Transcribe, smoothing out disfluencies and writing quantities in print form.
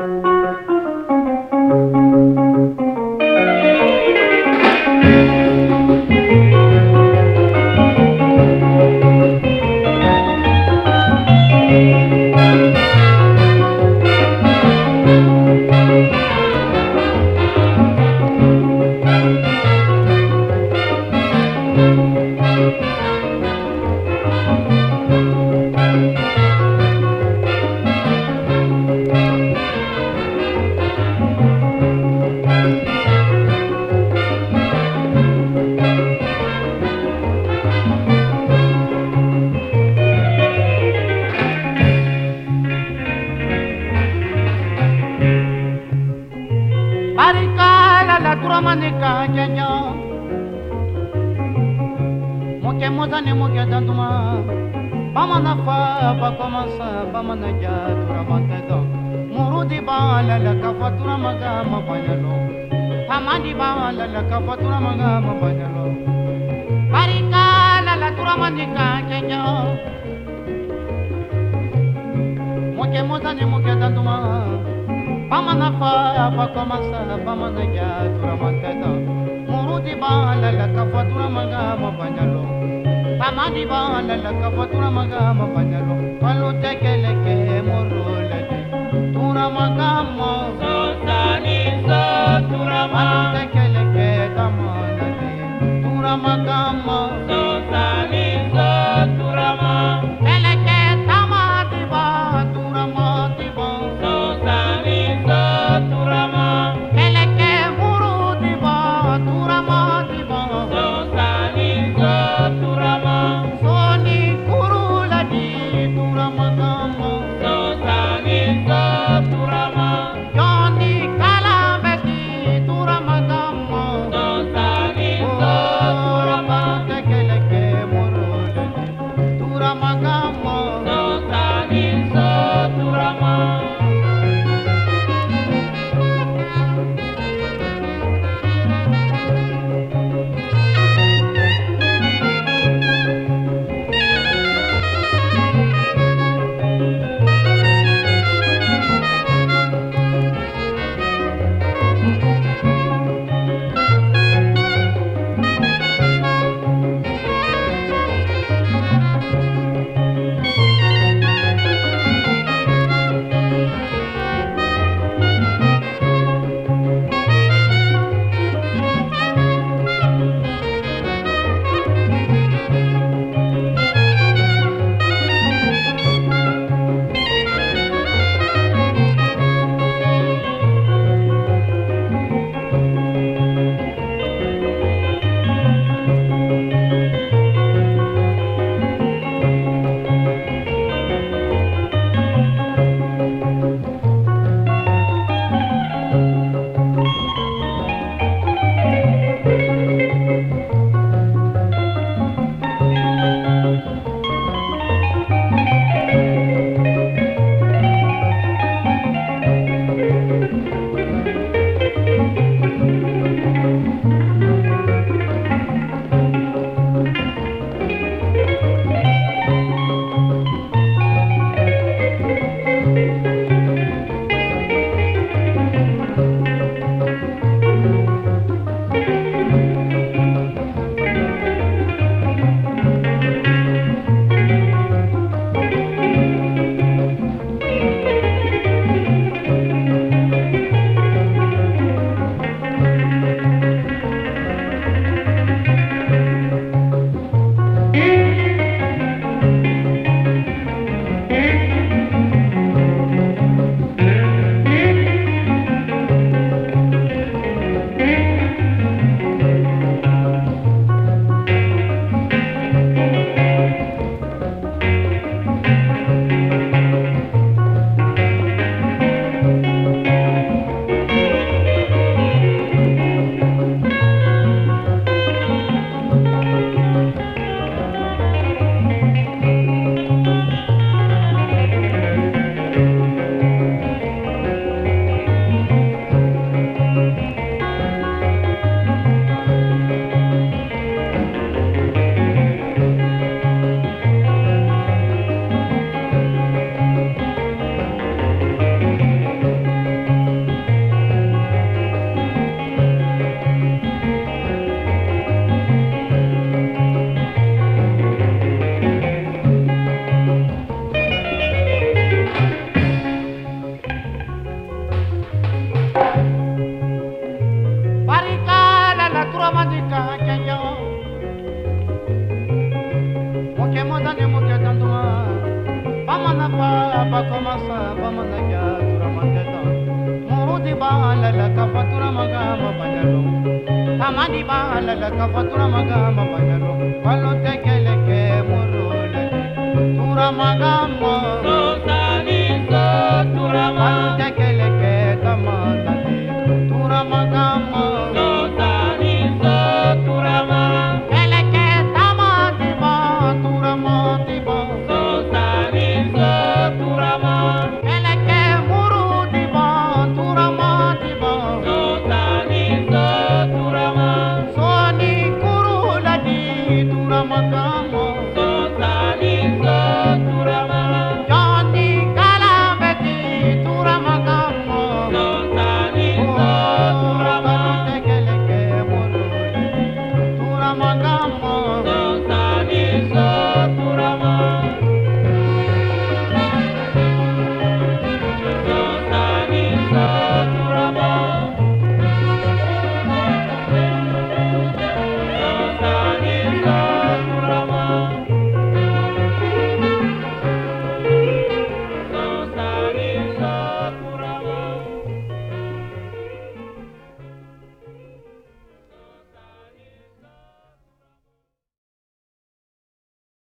Barikala la turamanika kenya Moke mozane moke danduma Bamana fa bakomasa bamana ja turamantado Murudi bala la kafatura maga mabanyalo Hamadi bala la kafatura maga mabanyalo Barikala la turamanika kenya Moke mozane moke danduma Bamana fa bakomasa bamana ja turamantado Murudi bala la kafatura maga mabanyalo Hamadi bala la kafatura maga mabanyalo Palu tekeleke muruleke turamagamo Sosani so turama Palu tekeleke tamanade turamagamo Sosani so turama Eleke tamadiba turamadiba Sosani so turama Eleke murudiba turamadiba Sosani so turama Soni kuruladi turamagamo Sosani balala kafatura magama banyalo tamani balala kafatura magama banyalo palo tekeleke murule tura magama